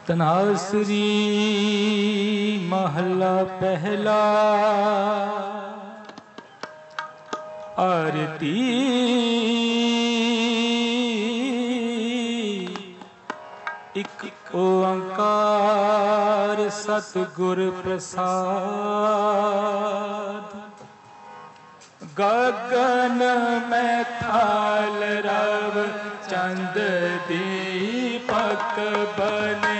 तनासुरी महला पहला। आरती एक ओंकार सतगुर प्रसाद। गगन में थाल रव चंद दीपक बने।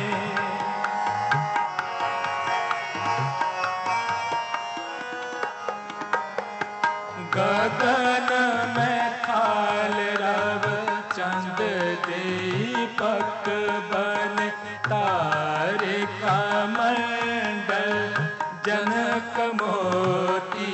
गगन में थाल रव चंद दीपक बने। तारे का मंडल जनक मोती।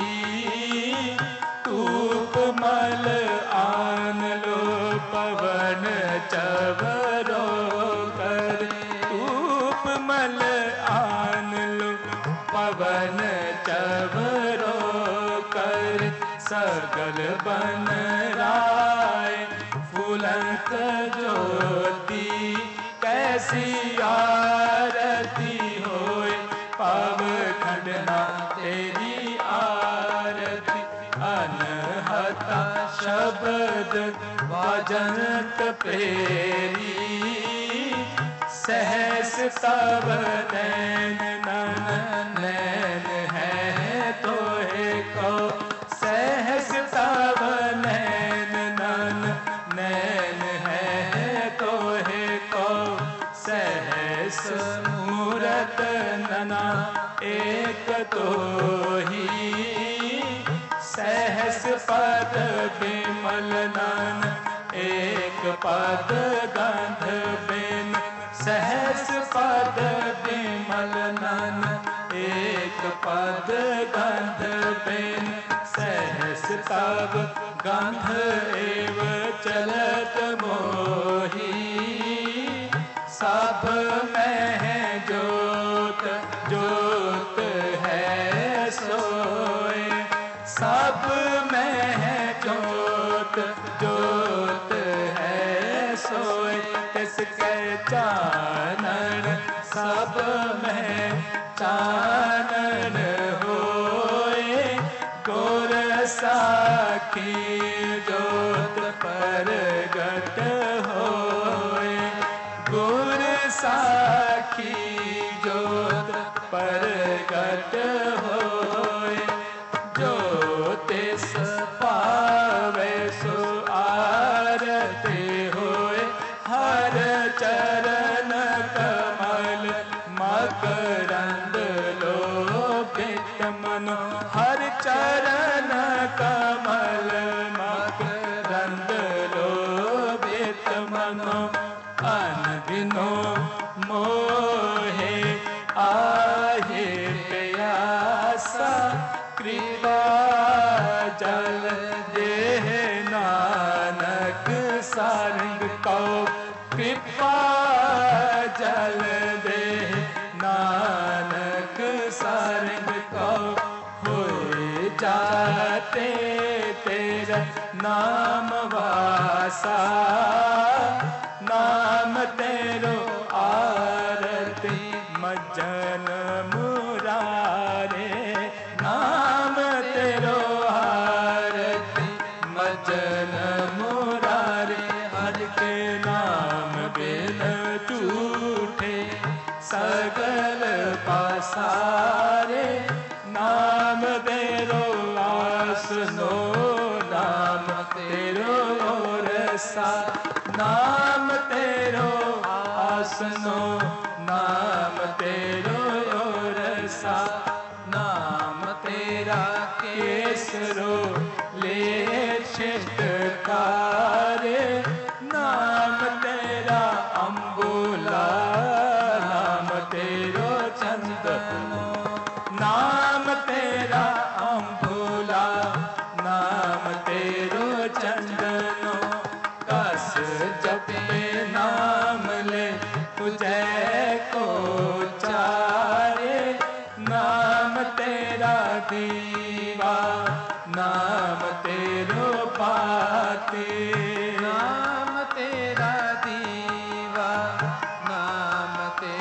तूप मल आन लो पवन चवरो कर। तूप मल आन लो पवन चवरो कर। सगल बन राय फूलंत ज्योति। कैसी आरती होए पाव खंडना तेरी आरती। अनहता शब्द वाजंत प्रेरी। सहस तव नैन नैन है तो है को। सहस तव नैन नैन है तो है को। सहस मूरत नना एक तो ही। सहस पद बिमल नन एक पद गंध बिन। सहस पद बिमल नन एक पद गंध बिन। सहस तब गंध एव चलत मोही। सब में है जोत जोत है सोए। सब में है जोत जोत है सोए। तिसके चानन सब में चानन होए। गोर साखी जोत परगट होए। गोर साखी जोत परगट होए। जो तिस पावे सो आरती होए। हर चरण कमल मकरंद लोभित मनो। हर चरण कमल मकरंद लोभित मनो। अनदिनो मोहे आहे प्यासा। कृपा जल देह नानक सारंग को। कृपा जल देह नानक सारंग को। होए जाते तेरा नाम वासा। नाम तेरो आरती मज्जन मुरारे। नाम तेरो आरती मज्जन मुरारे। हर के नाम बिन झूठे सगल पासारे। नाम तेरो आसनो नाम तेरो रसा। नाम तेरो आसनो नाम तेरो रसा। नाम तेरा केसरो ले छिटकारे। नाम तेरा अम्बुला नाम तेरो चंदनो। नाम तेरा अम्बुला नाम तेरो चंदनो। कस जपे नाम ले तुझे को चारे। नाम तेरा दीवा नाम तेरो पाते। नाम तेरा दीवा नाम तेरो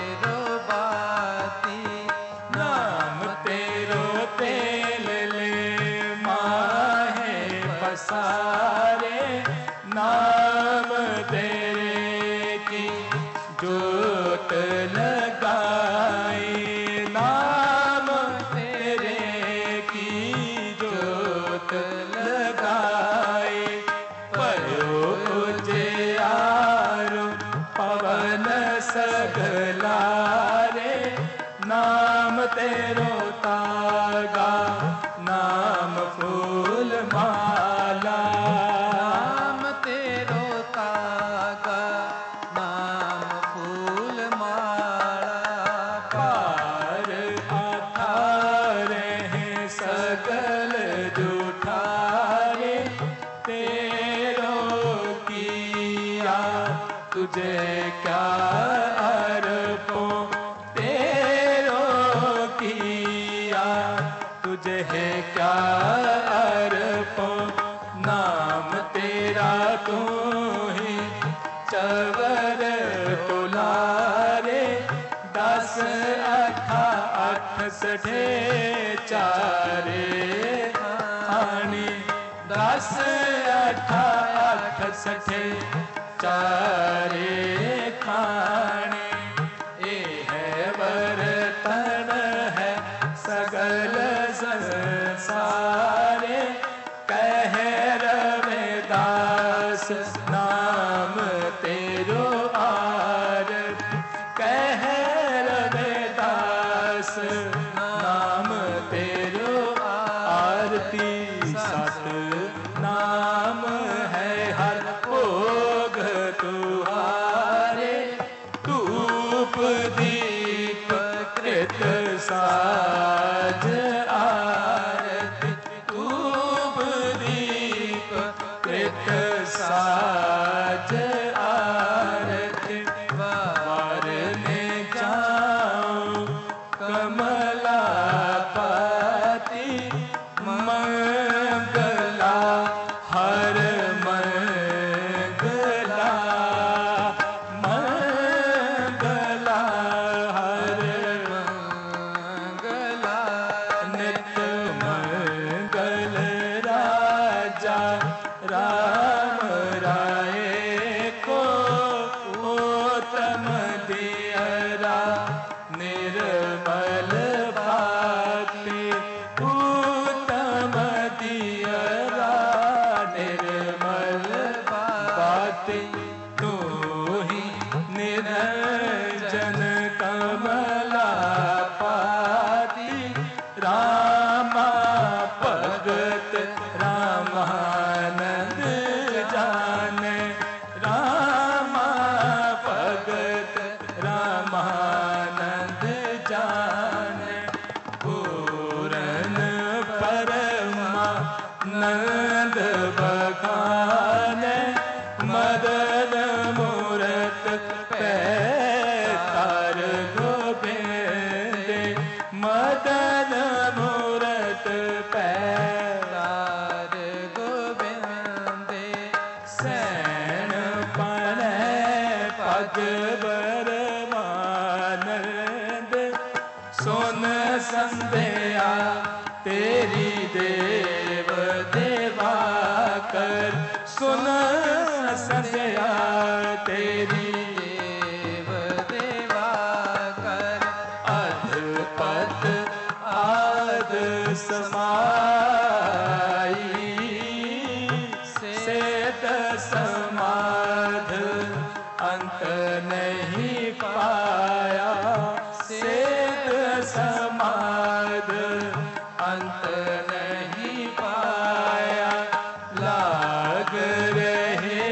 लगाई, नाम तेरे की जोत लगाई। पयो उजियारो पवन सगला रे, नाम तेरो तागा नाम फूल माला। नाम तेरो तागा नाम फूल माला। पार आधारे हैं सगल जुठारे, तेरो किया तुझे क्या अर्पो, तेरो किया तुझे है क्या अर्पो। नाम तेरा तू ही चवर तुलारे, 10 अठा 68 चारे खानी, 10 अठा 68 चारे खाने। ए है बर्तन है सगल संसारे, कह रविदास नाम तेरो आरत, कह रविदास नाम तेरो आरती। सत नाम है हर भोग तुहारे, धूप दीप कृत साज आरती, धूप दीप कृत साज आरती। वारने जाऊं कमला पाती, मंगला हर मंगला, मंगला हर मंगला। नित्य मंगल राजा राम राय को, उत्तम दियरा निर्मल भाति, उत्तम दियरा निर्मल भाति। तू ही निरंजन कमला पाती, रामा भगत रामानंद जाने, रामा भगत रामानंद जाने। पूरन परमानंद बखाने, मदन मूरत पैतार गोबिंदे, मदन मूरत पैतार गोबिंदे। सैन पने पग बरमानंद, सुन संध्या तेरी देव देवा कर, सुन संध्या तेरी देव देवा कर। अधपत आद समाई, सेत समाध अंत नहीं पाया, सेत समाध अंत नहीं पाया। लाग रहे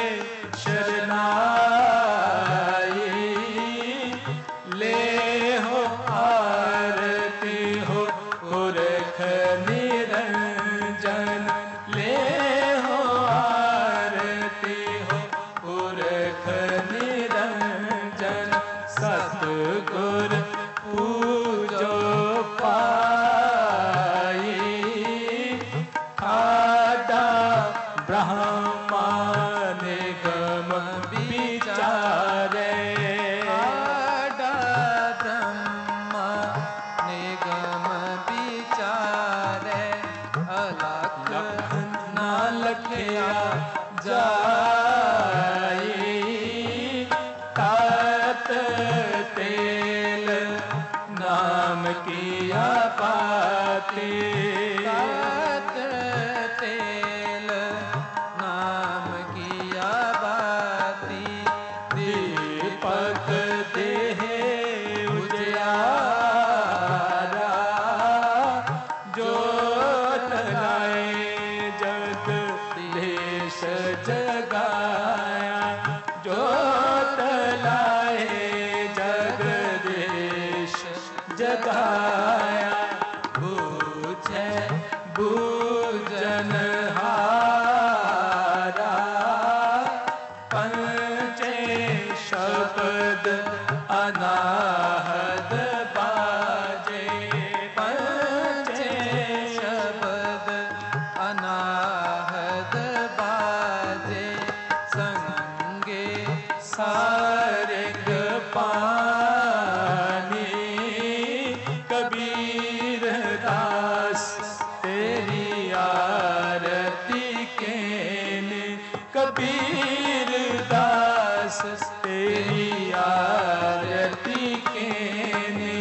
शरणाई, ले हो आरती हो पुरख निरंजन, ले हो आरती हो पुरख निरंजन। सतगुर पूजो पाई, खादा ब्रह्मा निगम भी सात तेल नाम किया बाती, दीपक देहे उजियारा, जोत लाए जग देश जगाया, जोत लाए जगदीश जगाया। बूझे बूझन हारा, पंचे शब्द अनाहद बाजे, पंचे शब्द अनाहद बाजे, संगे सारंग पानी, कबीर दास तेरी आरती केने, कबीर दास तेरी आरती केने,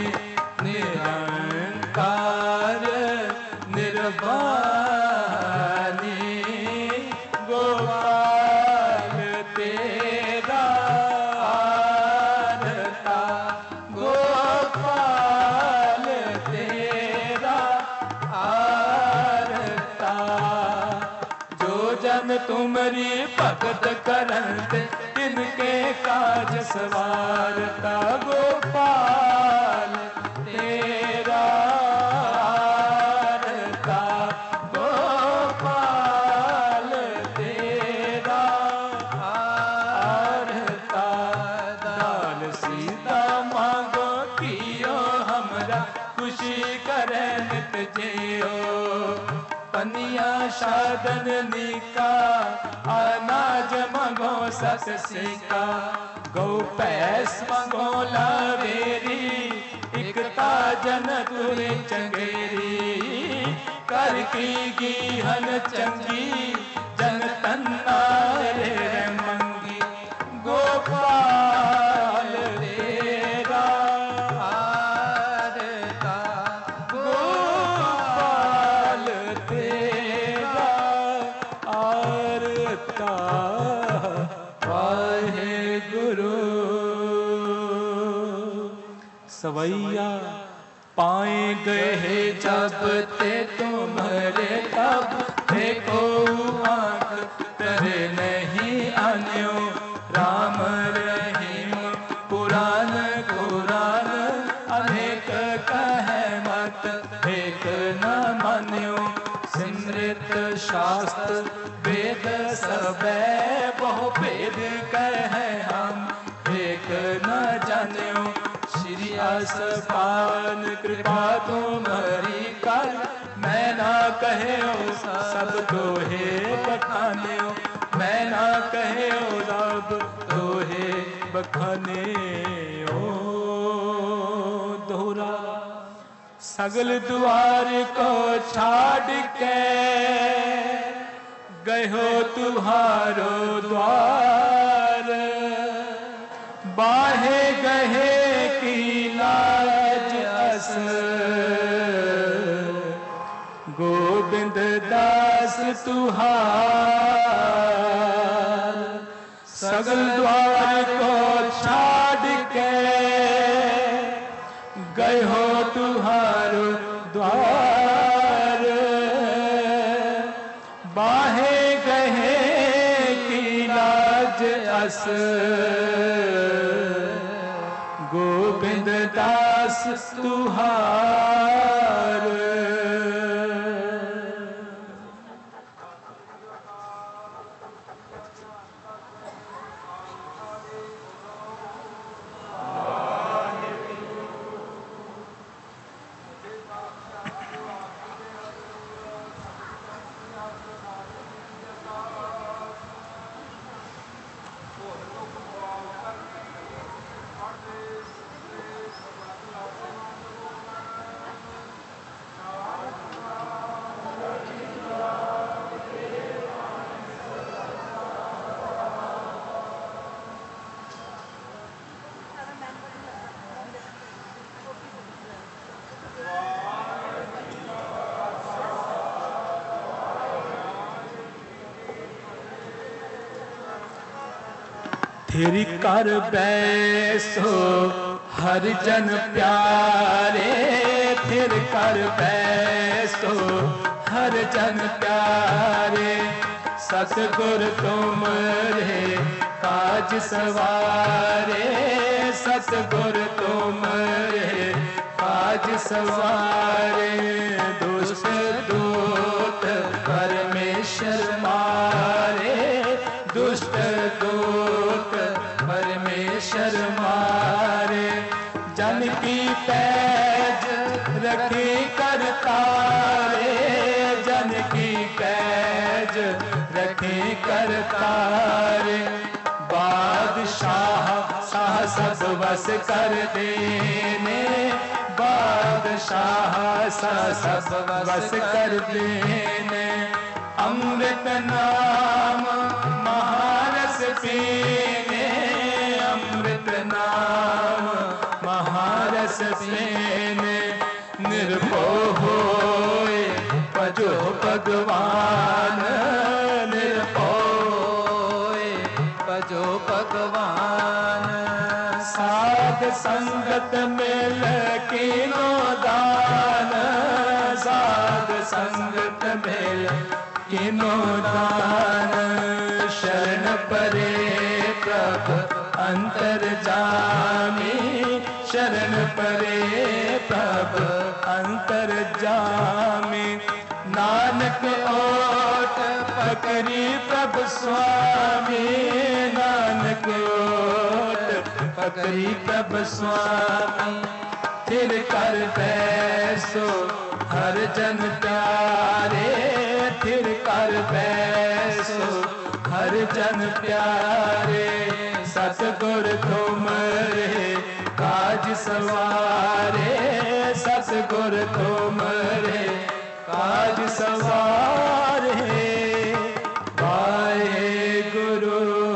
निरंकार निर्वाणी, गोपाल तेरा आरता, गोपाल तेरा आरता। जो जन तुमरी भगत करत, तिनके काज सवारता, गोपाल तेरा आरता, गोपाल तेरा आरता। दान सीता मांगो कियो हमरा, खुशी करे नित जियो, पनिया साधन निका, अनाज मंगो सत सिका, गौ पैस मंगो लावेरी, इकता जन तुरी चंगेरी, कर की गीहन चंगी, जन तन्ना रे मंगी, गोपाल तेरा आरता, गोपाल तेरा आरता। वाहेगुरु। सवैया पाए गए जब ते तुम्हारे, तब देखो आंख तरे नहीं अन्यो, राम रहीम पुराण कुरान, अनेक कहे मत एक न मान्यो, सिमृत शास्त्र वेद सबे, बहु भेद कहे हम एक न जान्यो, श्री आसपान कृपा तुम्हारी कर, मैं ना कहे सब दोहे बखाने, मैं ना कहे सब दोहे बखाने। ओ दोहरा सगल द्वार को छाड़ के, गयो तुम्हारो द्वार, बाहे गहे की लाज अस, गोविंद दास तुहार। सगल द्वार को छाड़ के, गए हो तुहारो द्वार, बाहे गहे की लाज अस, गोविंद दास तुहार। थिर कर बैसो हर जन प्यारे, थिर कर बैसो हर जन प्यारे। सतगुर तुमरे काज सवारे, सतगुर तुमरे काज सवारे। दुष्ट दूत परमेश्वर मारे, दुष्ट दूत परमेश्वर मारे। जन की पैज रखी करतारे, जन की पैज रखी करतारे। बादशाह शाह सब बस कर देने, बादशाह शाह सब बस कर देने। अमृत नाम महारस पीने, अमृत नाम महारस पीने। निर्भय होए भजो भगवान, निर्भय भजो भगवान। साध संगत मिल कीनो दान, साध संगत मिल कीनो दान। शरण परे प्रभु अंतर जामी, शरण परे प्रभु अंतर जामी। नानक ओट पकड़ी प्रभु स्वामी, नानक ओट पकड़ी प्रभु स्वामी। थिर कर बैसो हर जन प्यारे, थिर कर बैसो हर जन प्यारे। सतगुर तुमरे काज सवारे, सतगुर तुमरे काज सवारे। वाहेगुरु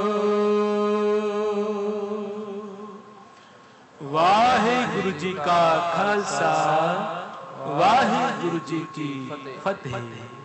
वाहेगुरु जी का खालसा, वाहेगुरु जी की फतेह।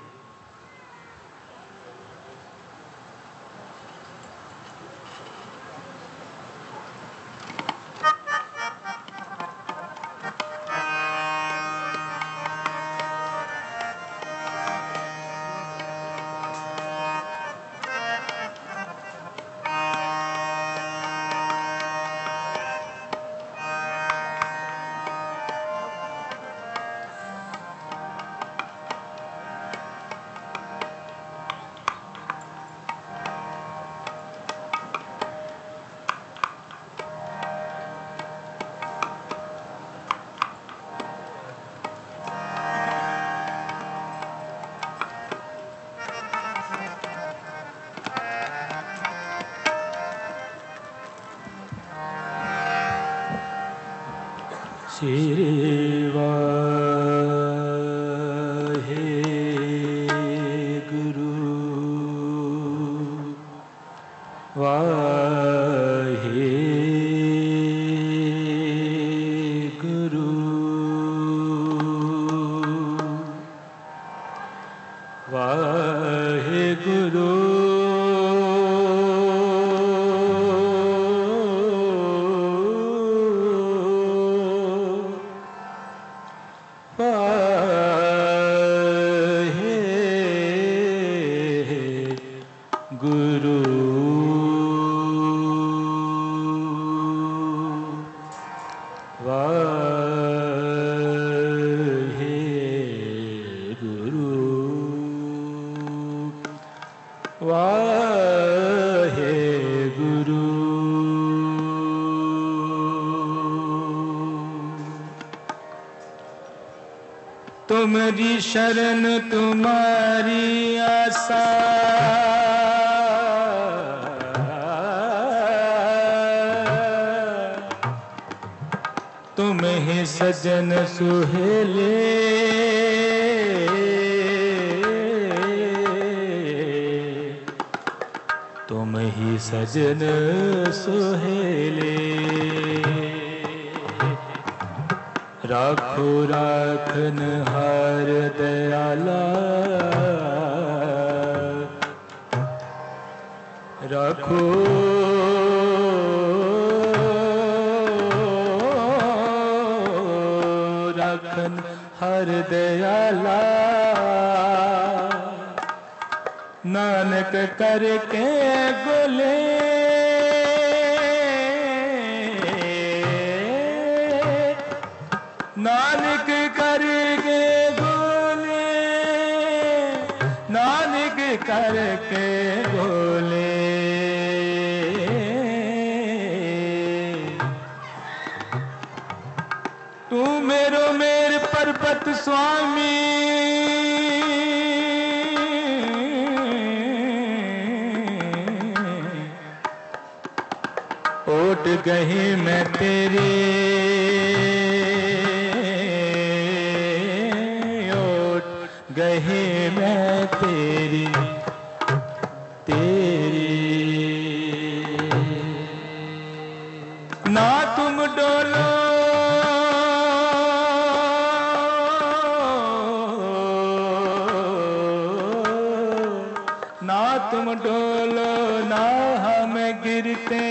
श्री वाहेगुरु वाहेगुरु वाहेगुरु तुम्हारी शरण तुम्हारी आशा, तुम्हें सजन सुहेले तुम ही सजन सुहेले। राखो राखन हार दयाला, राखो हर दयाला नानक करके गोले नानक करके गोले नानक करके गोले तू मेरो मेर पर्वत स्वामी ओट गही मैं तेरी ओट गही मैं तेरी तेरी ना तुम डोलो ना तुम डोलो ना हम गिरते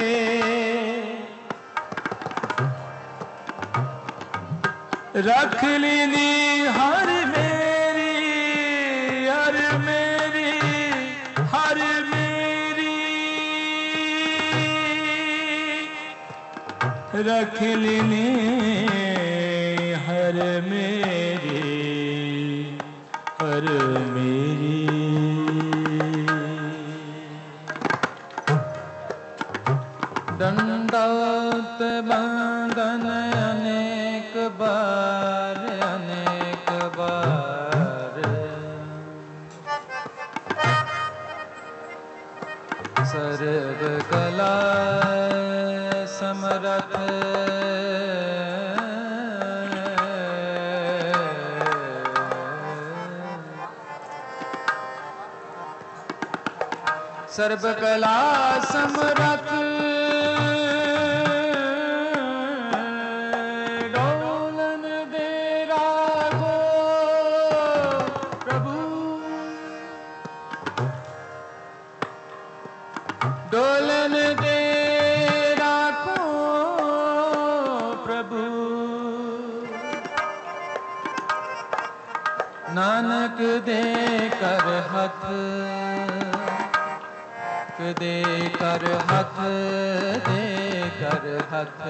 रख लीनी हर मेरी हर मेरी हर मेरी रख लीनी हर मेरी हर मेरी दंडवत बंदन अनेक बार सर्व कला समरथ सर्व कला समरथ डोलन दे राखो प्रभु नानक दे कर हथ दे कर हथ दे कर हथ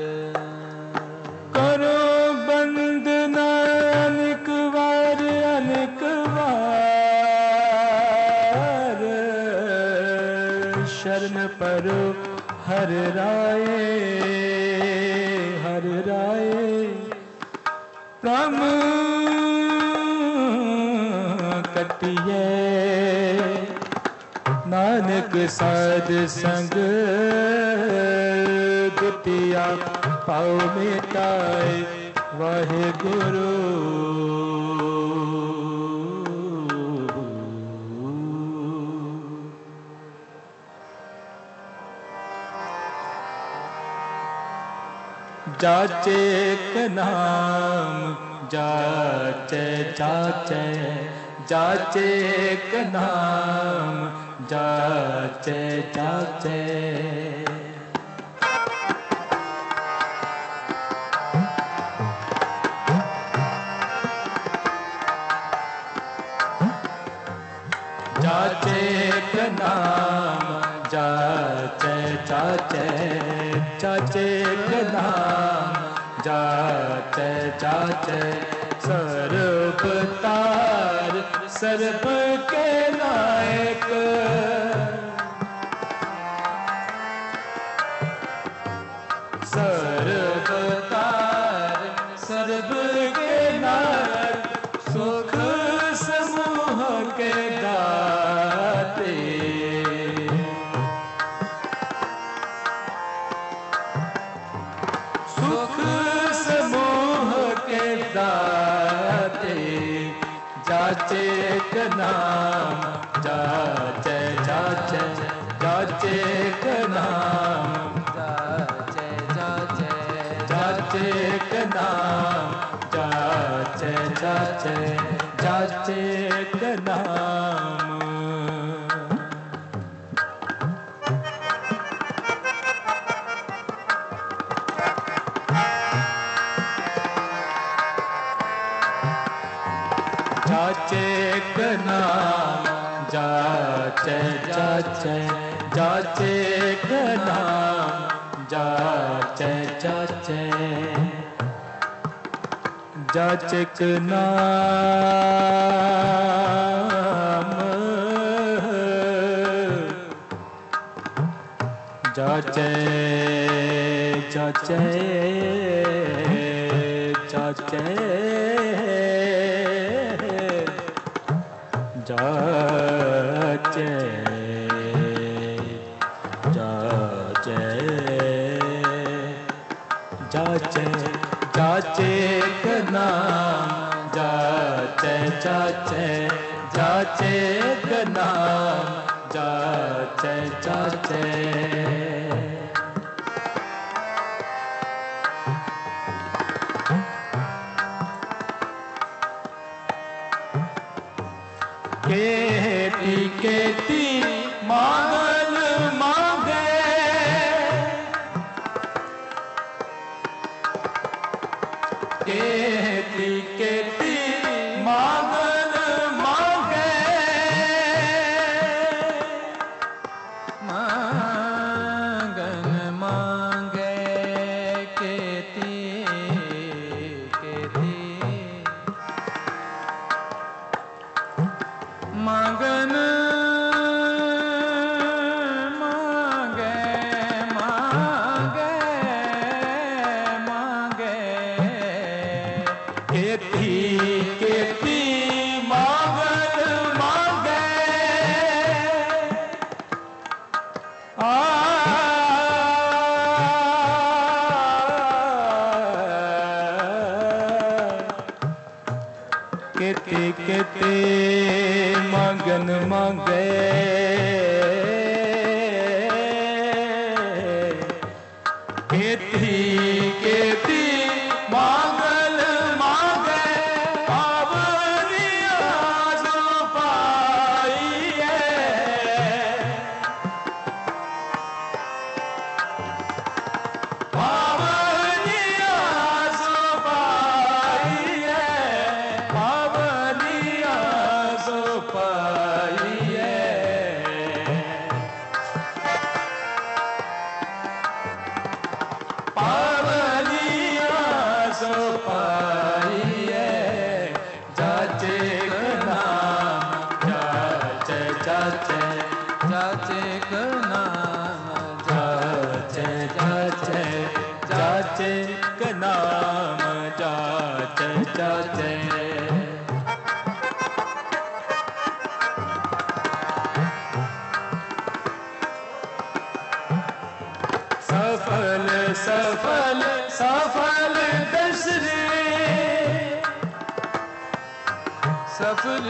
करो बंदना अनेक बार शरण परो हर राय प्रम कटिए नानक साध संग दुतिया पाओ मिटाए वाहे गुरु जाचे एक नाम जाचे जाचे जाचे एक नाम जाचे जाचे जाचे एक नाम जाचे जाचे जाचे एक नाम जाचे जाचे सर्व तार सर्व के नायक सर्व तार सर्व के नायक सुख समूह के दाते सुख समूह के दाते जाचे एक नाम जाचे जाचे जाचे एक नाम जाचे जाचे जाचे एक नाम जाचे जाचे जाचे एक नाम जाचे क नाम जाचे जाचे जाचे क नाम जाचे जाचे जाचे क नाम जाचे जाचे जाचे जाचे जाचे जाचे जाचे क नाम जाचे जाचे जाचे क नाम जाचे जाचे केती केती मांगन मांगे केती केती मांगन मांगे मांगन मांगे केती केती मांगन मांगे मांगे मांगे केती केती मांगन मांगे केते केते मगन मांगे केती केती मांगन मांगे पावनिया सो पाइए पावनिया सो पाइए पावनिया सो पाइए पावनिया सो पाइए जाचे क नाम जाचे जाचे जाचे क नाम जाचे जाचे जाचे क नाम जाचे जाचे सफल सफल सफल दशरे सफल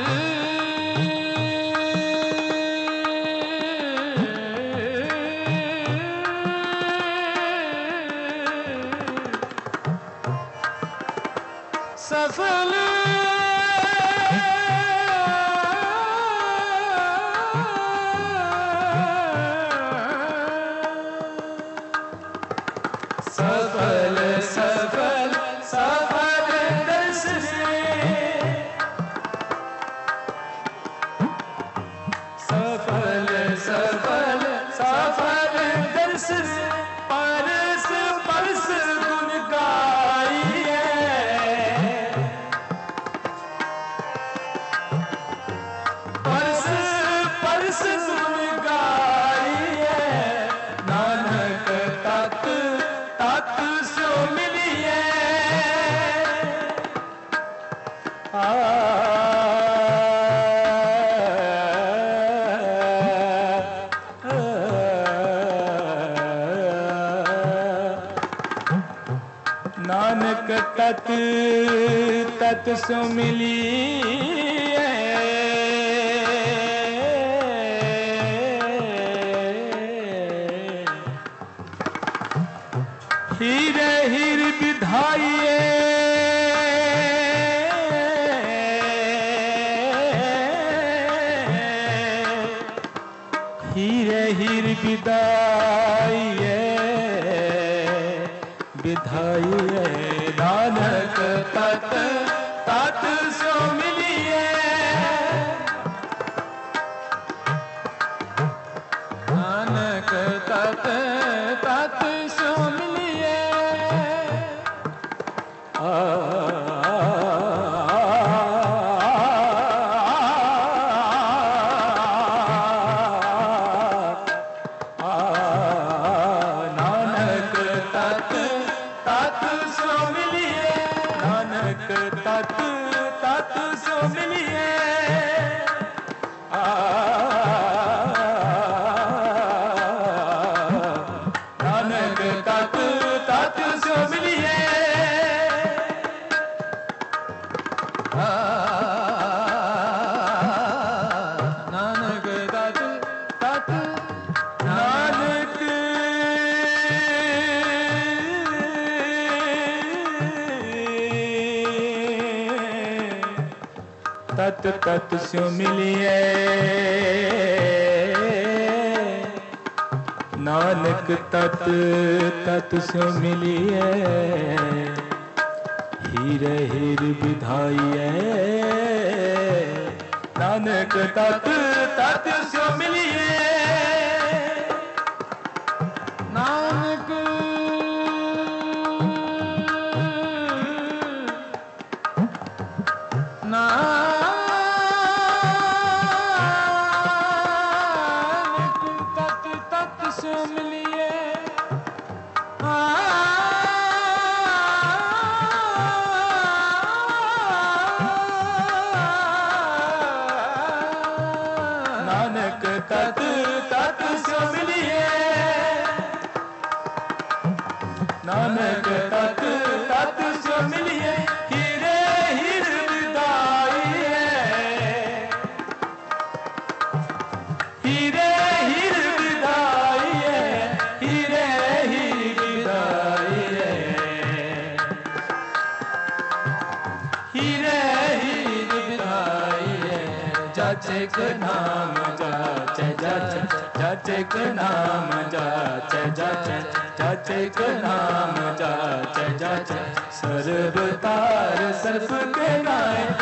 सफल सफल सफल सफल दशरे सफल सफल सफल दशरे परस परस गुण गाइए परस परस गुण गाइए नानक तत तत सो मिलिए नानक तत तत सो मिलिए हीरे हीर विधाइए हीरे हीर विदाइए विधाइए नानक तत तत सो मिलिए स्यो मिलिए नानक तत तत स्यो मिलिए नानक तत तत नानक तत तत स्यो मिलिए नानक तत तत स्यो मिलिए हीरे हीर विधाइए नानक तत तत स्यो मिलिए नानक नानक तत तत स्यो मिलिए नानक तत तत स्यो मिलिए नानक तत तत स्यो मिलिए हीरे हीर विदाइए हीरे हीर विदाइए हीरे हीर विदाइए हीरे हीर विदाइए जाचे क नाम जाचे जाचे जाचे क नाम जाचे जाचे जाचे क नाम जाचे जाचे सर्व तार सर्व के नायक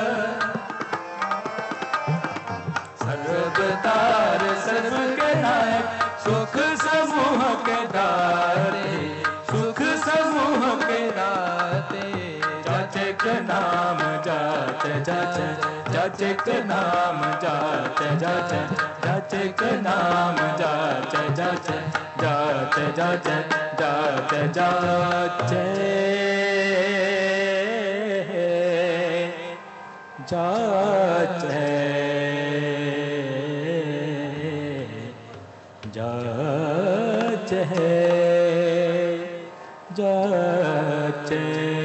सर्व तार सर्व के नायक सुख समूह के दाते सुख समूह के दाते जाचे क नाम जाचे जाचे जाचे क नाम जाचे जाचे जाचे क नाम जाचे जाचे जाचे जाचे जाचे जाचे जाचे जाचे जाचे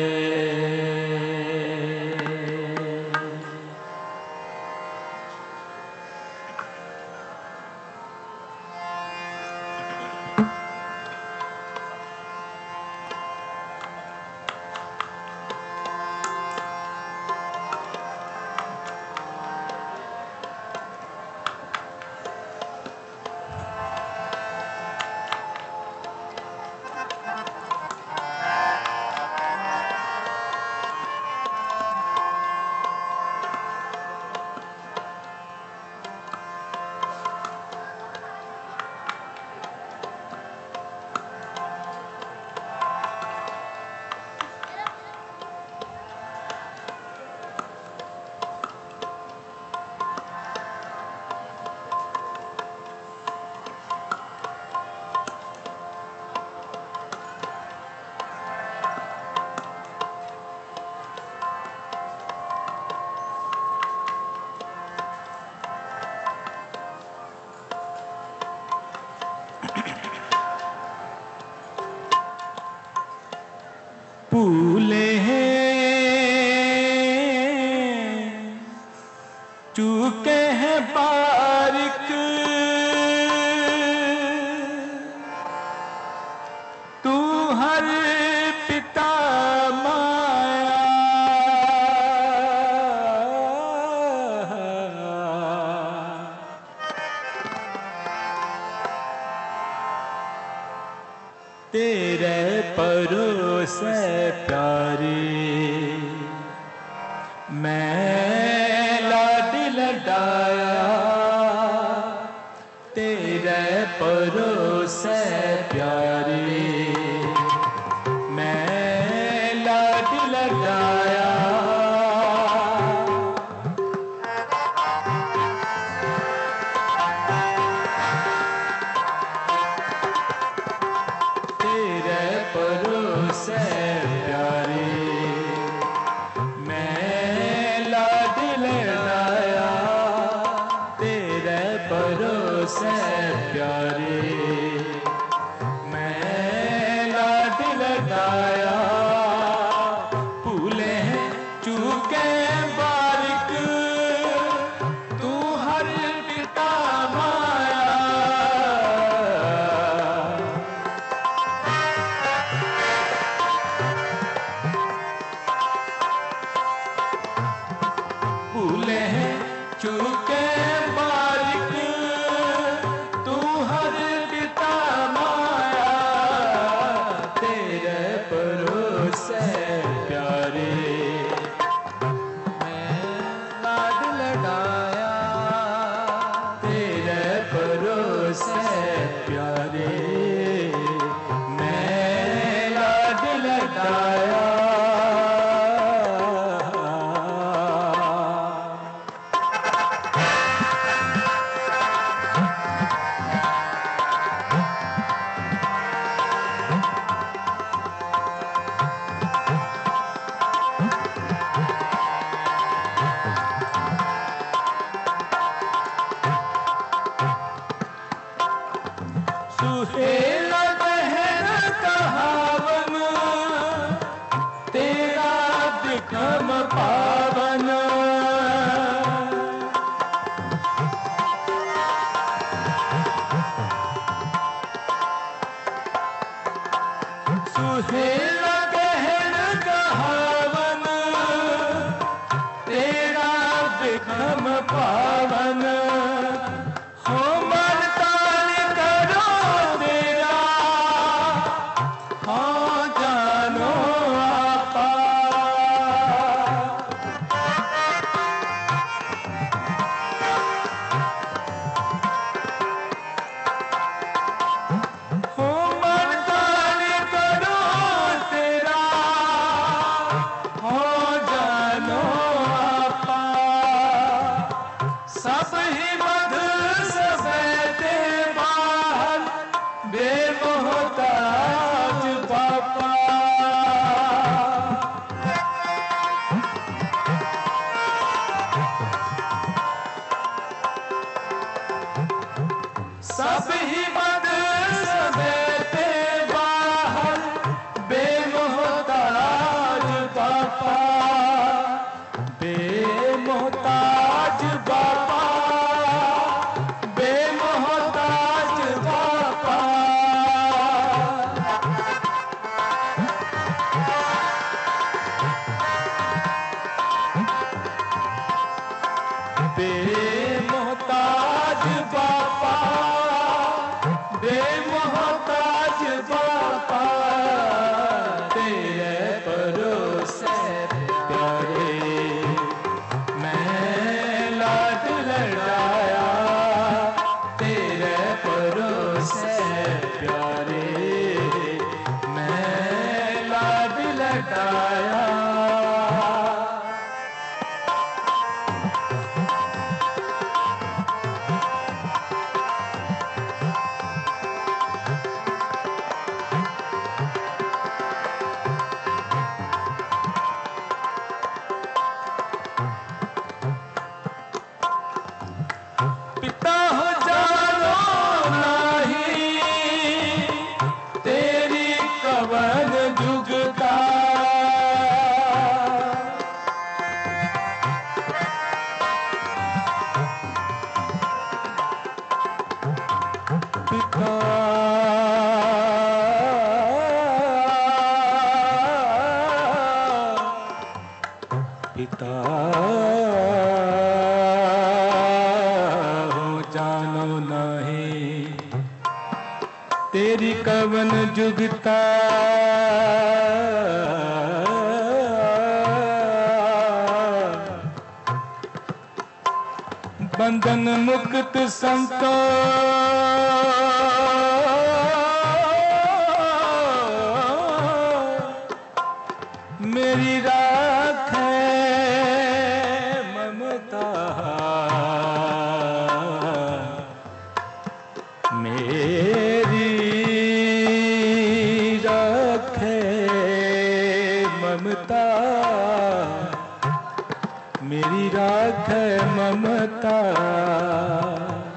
भूले हैं चूके हैं बारिक तू हर पिता तेरे परोसे प्यारी मैं लाड लडाया तेरे परोसे प्यारी मैं लाड लडाया परोसे प्यारी मैं लाड लटाया, भूले चूके बारिक तू हर पिता माया। भूले चूके बारिक तू हर पिता माया, तेरे भरोसे प्यारे मैं लाड लडाया, तेरे भरोसे प्यारे मैं लाड लटाया। सुहेला बहन कहावन, तेरा विक्रम पावन। सुहेला बहन कहावन, तेरा विक्रम पावन। हो मरदान करो तेरा, हो जानो आपा। हो मरदान करो तेरा, हो जानो आपा। सब ही मध सफेदे बाहर बेमोहताज बापा। सब ही मध सफेदे बाहर बेमोहताज बापा। बेमोहताज बापा, बेमोहताज बापा। बेमोहताज बापा, बेमोहताज बापा। तेरे भरोसे प्यारे मैं लाड लटाया, तेरे भरोसे प्यारे मैं लाड लटाया। पिता हो जानो नहीं, तेरी कवन जुगता। पिता पिता हो जानो नहीं, तेरी कवन जुगता। बंधन मुक्त संतो मेरी राख है ममता। मेरी राख है ममता, मेरी राख है ममता।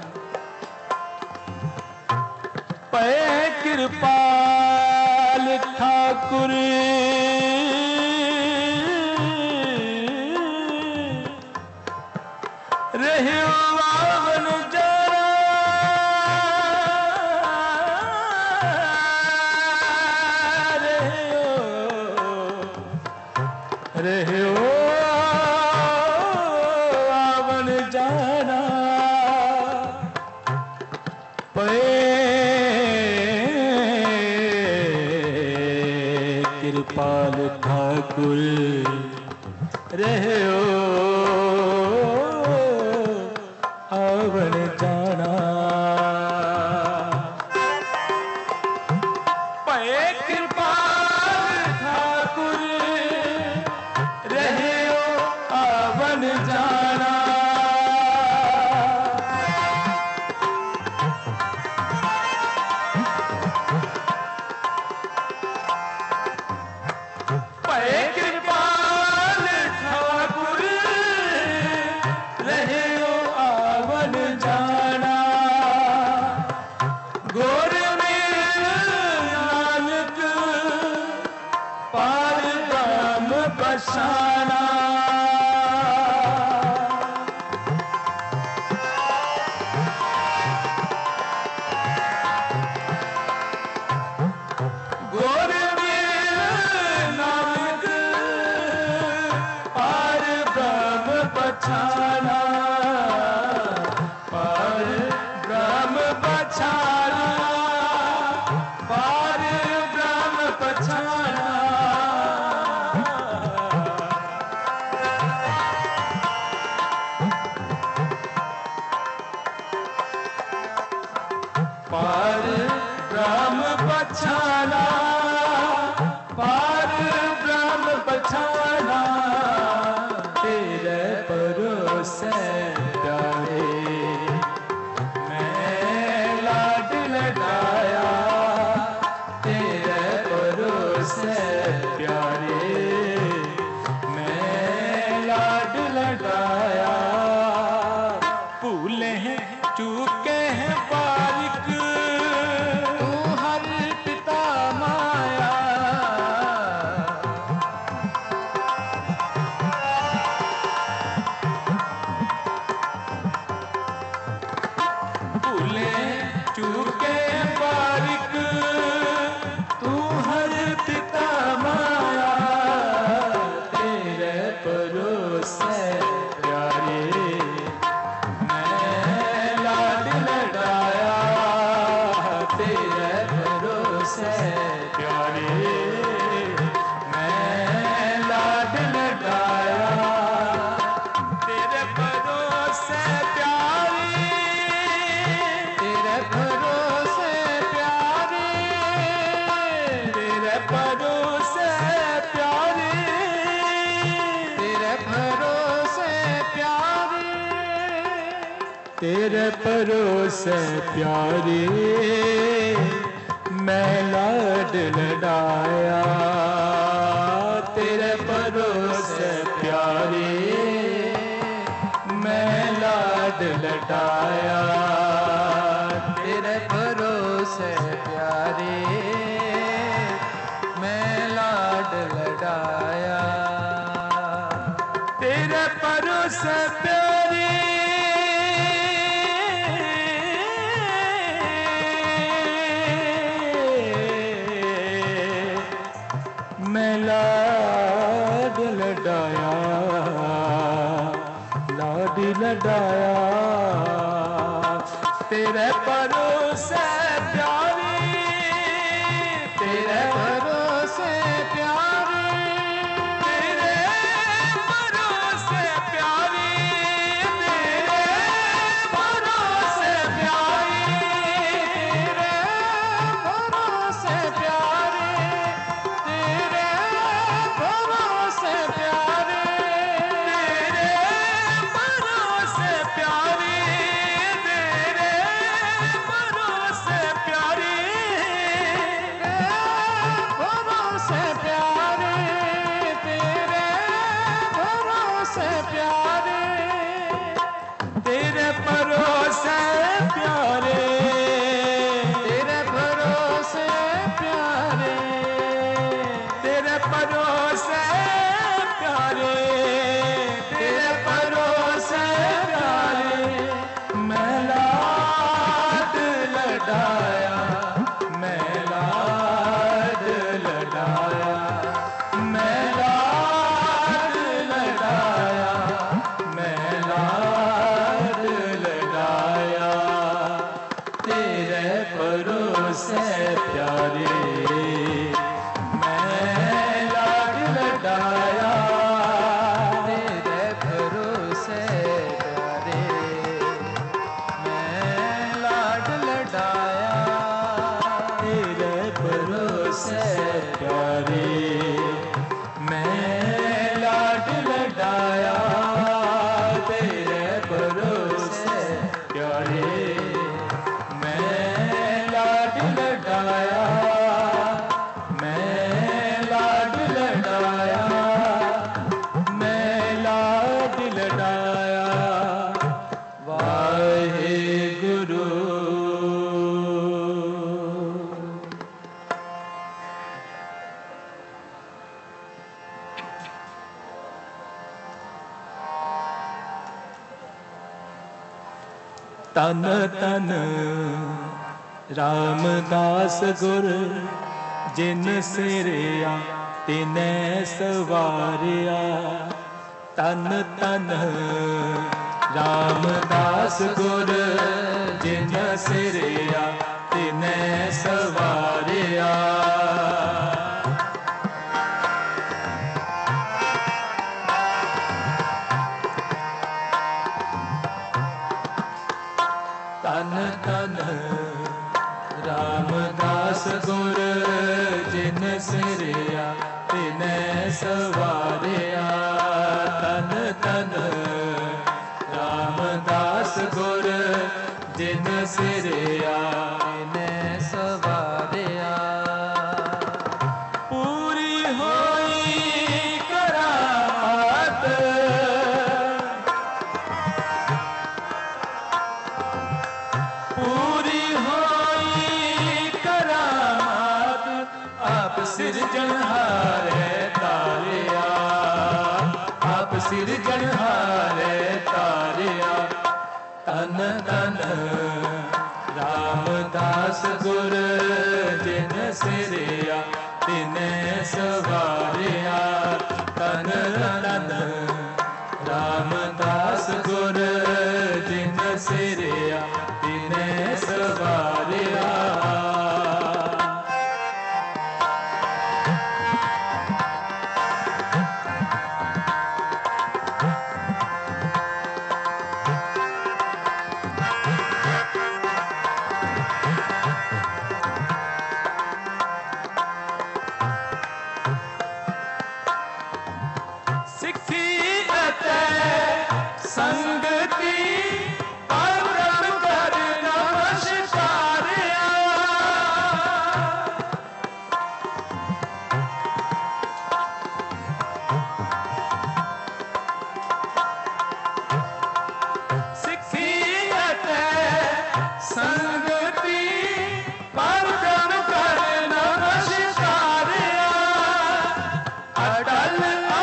पै कृपाल ठाकुर रहे आवन जाना रहे आवन जाना पे कृपाल ठाकुर रहे आवन जाना पे कृपाल ठाकुर रहे आवन जाना बसाना गोर नानक पार ब्रह्म बचाना पार ब्रह्म बचाना पार ब्रह्म बचाना पार ब्रह्म बचाना पार ब्रह्म बचाना तेरे भरोसे प्यारे मैं लाड लडाया तेरे भरोसे प्यारे मैं लाड लडाया भूले हैं चूके हैं बारिक तू हर पिता माया भूले चूके बारिक तू हर पिता माया तेरे भरोसे प्यारे तेरे भरोसे प्यारे मैं लाड लडाया तेरे भरोसे प्यारे तेरे भरोसे प्यारे तेरे भरोसे प्यारे तेरे भरोसे प्यारे तेरे भरोसे प्यारे मैं लाड लडाया तेरे भरोसे प्यारे मैं लाड लडाया तेरे भरोसे प्यारे मैं लाड लडाया तेरे भरोसे प्यारे मैं लाड लडाया लाड लडाया तेरे भरोसे प्यारे तेरे भरोसे प्यारे तेरे भरोसे प्यारे तेरे भरोसे प्यारे तेरे भरोसे प्यारे तेरे भरोसे प्यारे तेरे भरोसे प्यारे प्यारे, मैं लाड लडाया तेरे भरोसे प्यारे, मैं लाड लडाया, मैं लाड लडाया, मैं लाड लडाया वाहेगुरु। तन तन रामदास गुर जिन सिरिया तिनै सवारिया, तन तन रामदास गुर जिन सिरिया तिनै सवारिया। तन तन रामदास गुर जिन सिरिया तिनै सवारिया, तन तन रामदास गुर जिन सिरिया तिनै सवारिया। पूरी होई करामात, पूरी होई करामात, आप सिरजनहारे तारिया, आप सिरजनहारे तारिया। तन तन रामदास गुर जिन सिरिया तिनै सवारिया, तन तन रामदास गुर जिन सिरिया तिनै सवारिया। सिक्खी अते संगति परम कर नमस्कारिया, सिक्खी अते संगति परम कर नमस्कारिया। अटल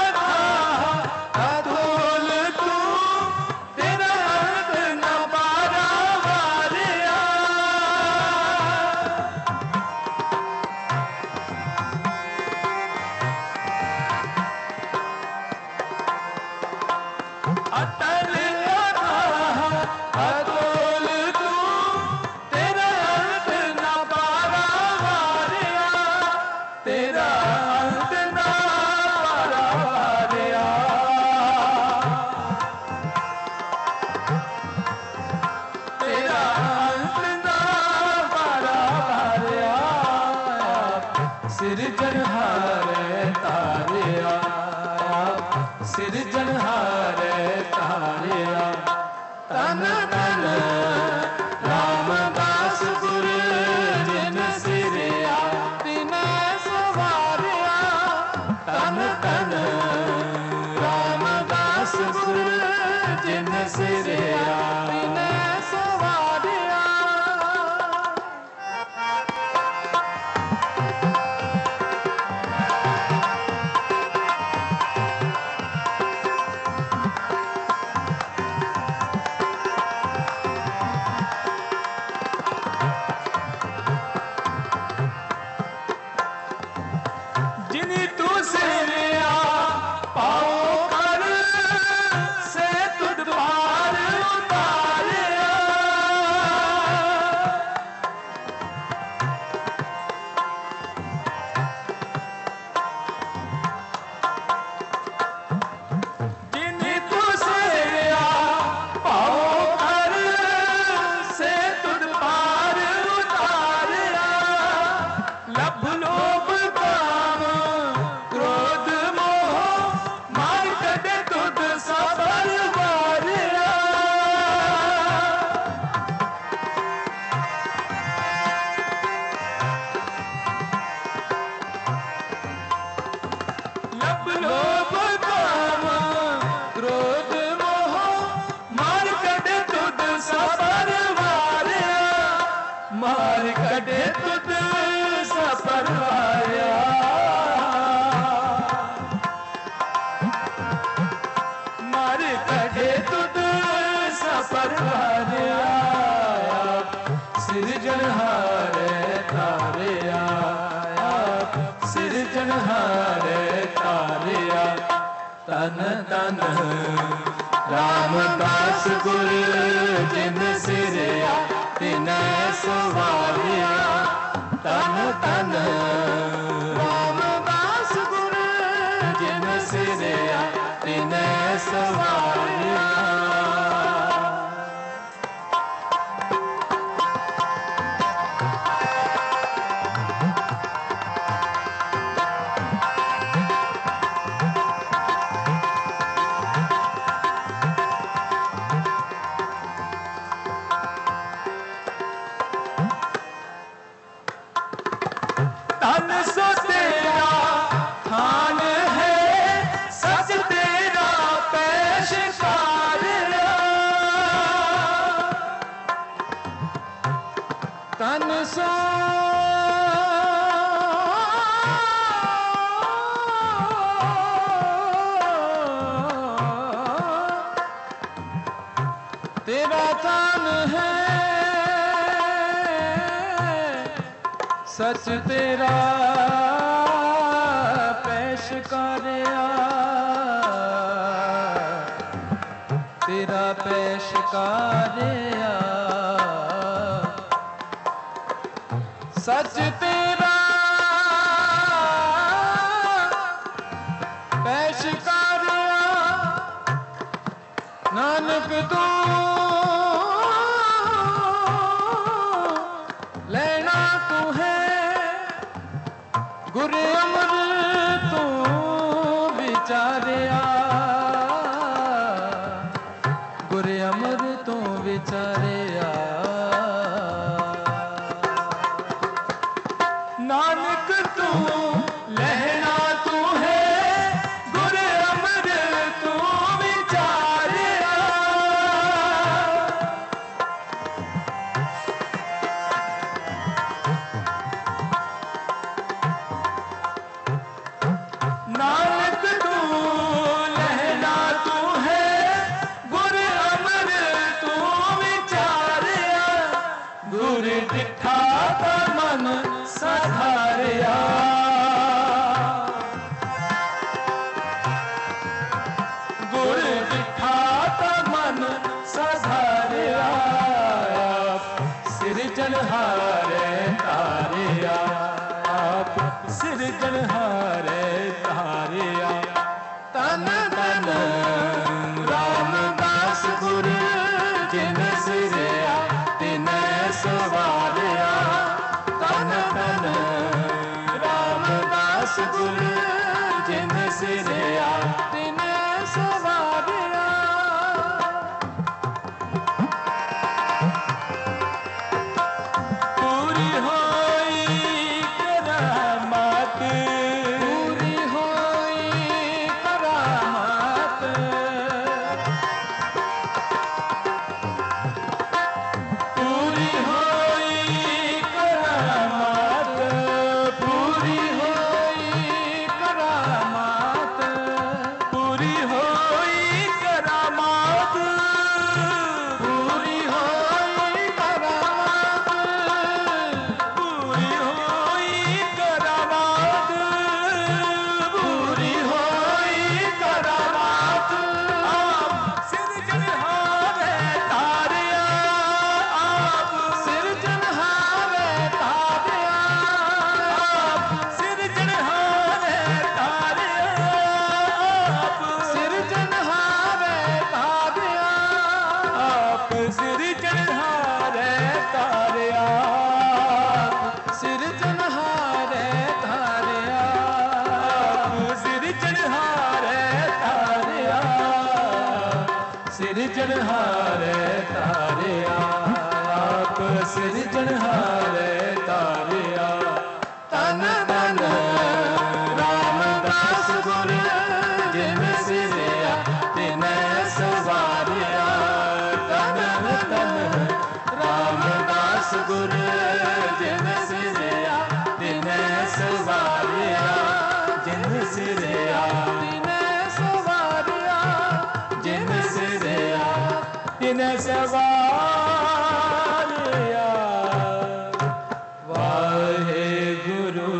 अधोल तू तेरा अंत न पारावारिया, अटल अधोल तू तेरा अंत न पारावारिया, तेरा अंत न पारावारिया। तेरा अंत न पारावारिया, सिरजनहारे तारिया, सिरजनहारे तारिया। तन तन रामदास गुर जिन सिरिया तिनै सवारिया, तन तन रामदास गुर जिन सिरिया तिनै सवारिया। जिनी तू सिरिया पाओ कर से तुद पार उतारिया, जिनी तू सिरिया पाओ कर से तुद पार उतारिया। लभ लोभ का कढे तुद सपरवाया मार कढे तुद सपरवाया सिरजनहारे तारिया सिरजनहारे तारिया तन तन रामदास गुरु जिन सिरया तिन सवारिया तन तन रामदास गुरु जिन सिरया तिन सवारिया तन सो तेरा थान है सच तेरा पेशकार तन सो तेरा थान है सच तेरा पेशकारिया तेरा पेशकारिया सच तेरा पेशकारिया नानक तू लेना तू है गुर अमर तू विचारिया गुर अमर तू विचारिया नानक तू लहना तू है गुर अमर तू विचारिया नानक तू लहना तू है गुर अमर तू विचारिया गुर दिठा का मन सधारिया गुर दिठा का मन सधारिया सिरजनहारे तारिया आप सिरजनहारे तारिया तन तन रामदास गुरु जिन सिरया तिन सवारिया तन तन रामदास गुरु जिन सिरया तिन सवारिया पूरी होई करामात पूरी होई करामात पूरी होई करामात पूरी होई करामात पूरी होई करामात पूरी होई करामात पूरी होई करामात पूरी होई करामात आप सिरजनहारे तारिया आप सिरजनहारे तारिया आप सिरजनहारे तारिया आप सिरजनहारे तारिया आप सिरजनहारे तारिया सिरजनहारे तारिया आप सिरजनहारे तारिया सिरजनहारे तारिया आप सिरजनहारे तारिया तन तन रामदास गुरु जिन सिरया तिन सवारिया तन तन रामदास गुरु जिन तिन्हें सवारिया वाहे गुरु।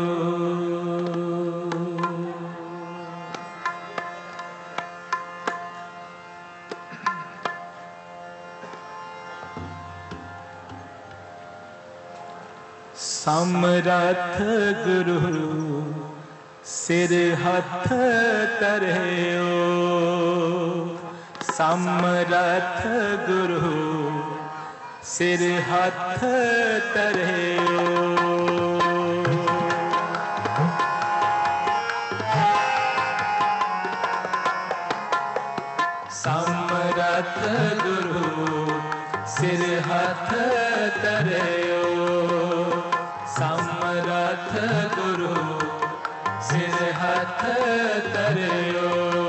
समरथ गुरु सिर हथ तरियो, समरथ गुरु सिर हथ तरियो। समरथ गुरु सिर हथ तरियो, समरथ गुरु सिर हथ तरियो,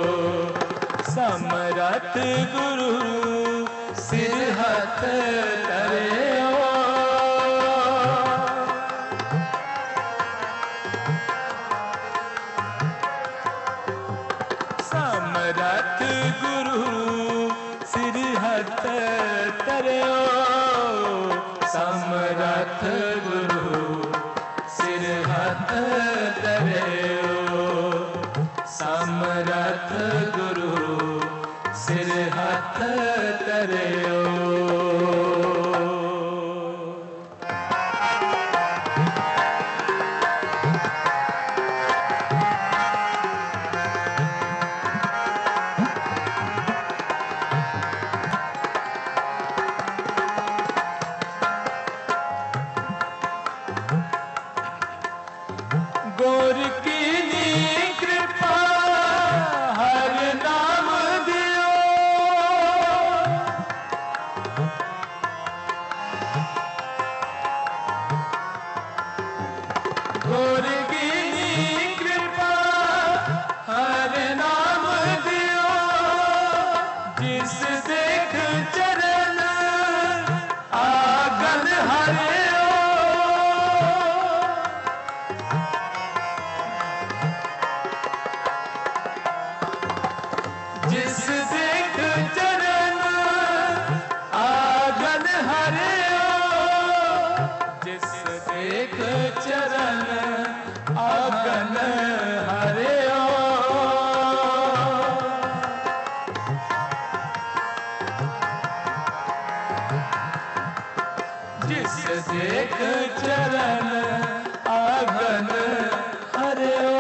समरथ गुरु सिर हथ तरियो। समरथ गुरु सिर हथ तरियो, समरथ गुरु सिर हथ तरियो, समरथ गुरु सिर हथ तरियो। गोर कीनी कृपा हर नाम दियो, गोर कीनी कृपा हर नाम दियो, जिस देख चरण आगन हरियो, जिस देख चरण आगन हरियो, जिस देख चरण आगन हरियो। जिस देख चरण आगन हरियो,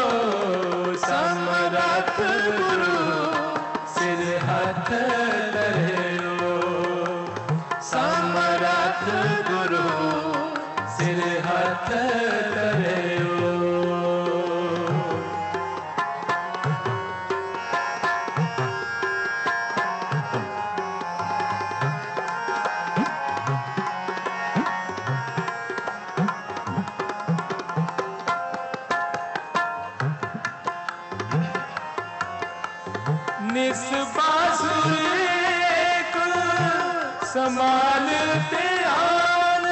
समरथ गुरु सिर हथ तरियो, समरथ गुरु सिर हथ तरियो। निस बांसुरी एक समान ध्यान,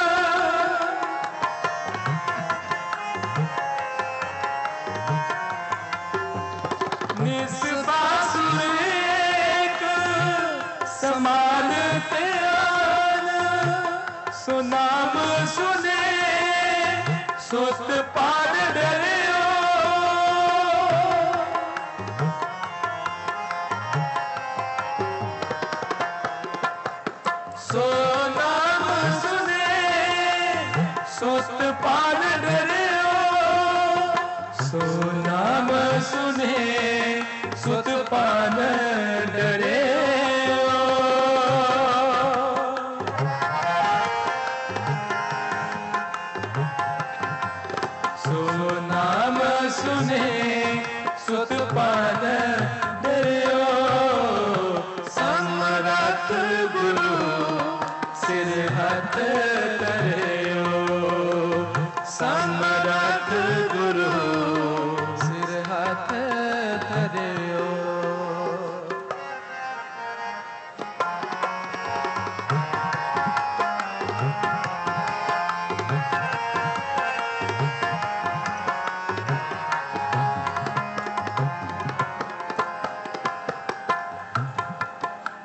निस बांसुरी एक समान ध्यान, सुनाम सुने सुत पार डरियो, सो नाम सुने सुत पार डरियो, सो नाम सुने सुत पान डरियो। सो नाम सुने सुत पान डरियो, समरथ गुरु सिर हथ तरियो, समरथ गुरु सिर हथ तरियो।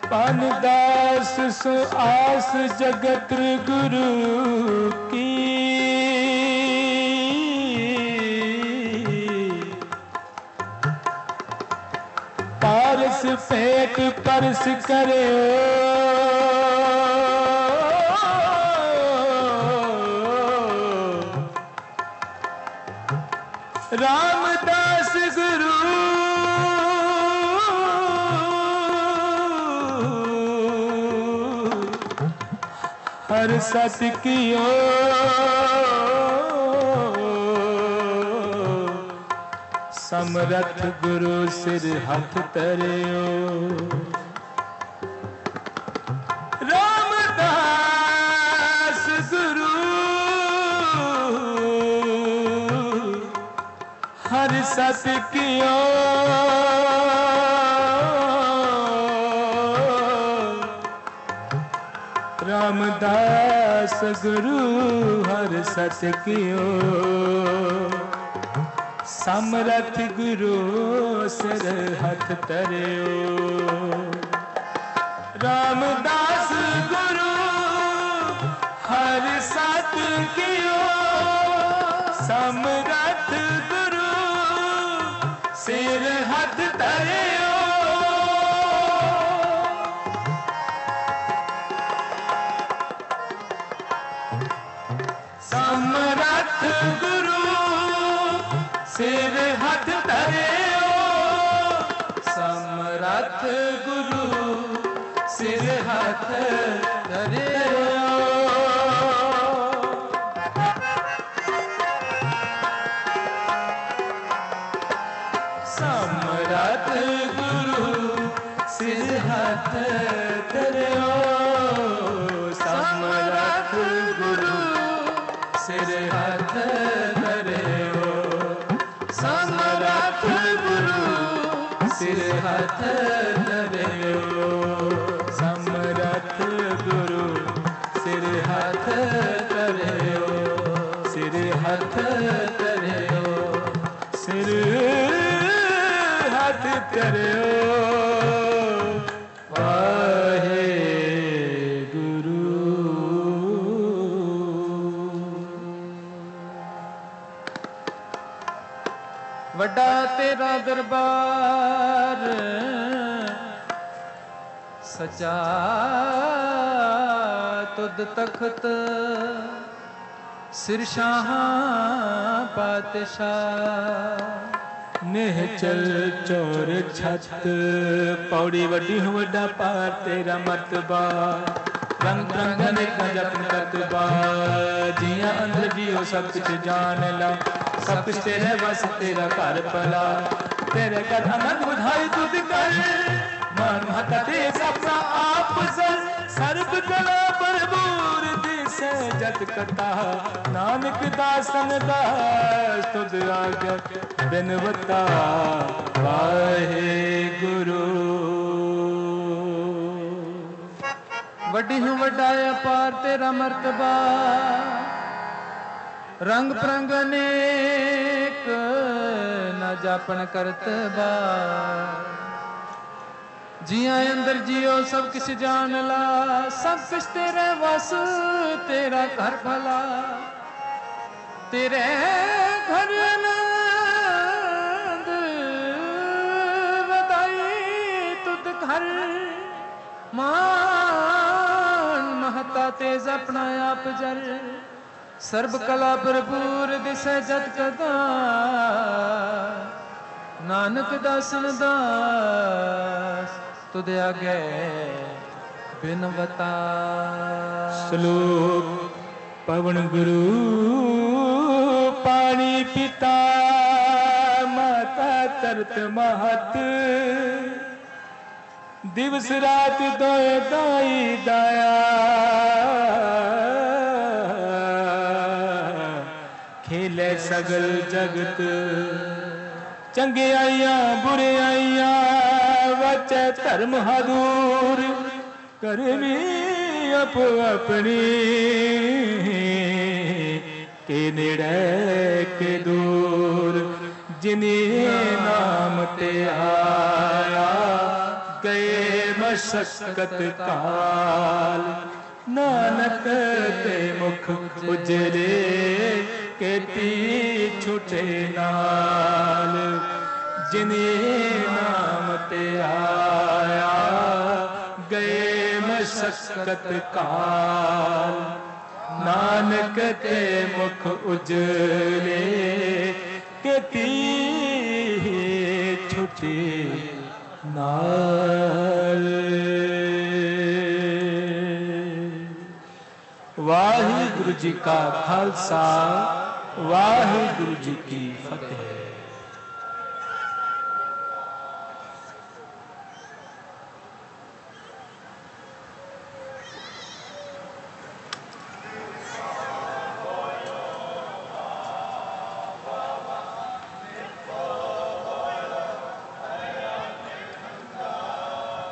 पान दास सो आस जगत गुरु की, पारस पेट परस करे रामदास गुरु हर सत कियो समरथ गुरु सिर हाथ तरियो रामदास गुरु हर सत कियो रामदास गुरु हर सत कियो समरथ गुरु सिर हाथ तरियो रामदास गुरु हर सत कियो समरथ गुरु सिर हाथ तरियो समरथ गुरु सिर हाथ धरियो समरथ गुरु सिर हाथ धरियो समरथ गुरु सिर हाथ धरियो समरथ गुरु सिर हाथ धरियो समरथ गुरु सिर हाथ धरियो समरथ गुरु सिर हाथ धरियो सिर हाथ धरियो सिर हाथ धरियो वड्डा तेरा दरबार सचा तुद तख्त सिर शाह पातशाह निहचल चोर छत पौड़ी वड्डी वड्डा पार तेरा मर्तबा रंग रंग अनेक जपन करतबा जिया अंदर जियो सब कुछ जान ला सब कुछ तेरे बस तेरा घर भला तेरे घर आनंद बधाई तुझ कर मान महता ते सपना आप सर सर्व कला भरपूर दिसे जत कथा नानक दासन दास तुझ आगे बिनवता वाहे गुरु वड्डी हूँ वड्डा अपार तेरा मर्तबा रंग प्रंग अनेक न जापन करतबा जिया अंदर जियो सब किस जान ला सब कुछ तेरे वस तेरा घर भला तेरे घर आनंद बधाई तुद घर मान महता तेज अपना आप जर सर्व कला भरपूर दिसे जत कदा नानक दासन दास तुद आगे बिनवता श्लोक पवन गुरु पानी पिता माता तरत महत दिवस रात दोए दाई दाया खेले सगल जगत चंगे आइया बुरे आइया वचे धर्म हदूर करवी अप अपनी के नेड़े के दूर जिन्हें नाम ते आया गए मशक्कत काल। नानक ते मुख उजरे केती छुटे नाल। जिने नाम ते आया गए मशक्कत काल। नानक ते मुख उजरे केती छुटे नाल। वाहिगुरु जी का खालसा, वाहिगुरु जी की फतेह।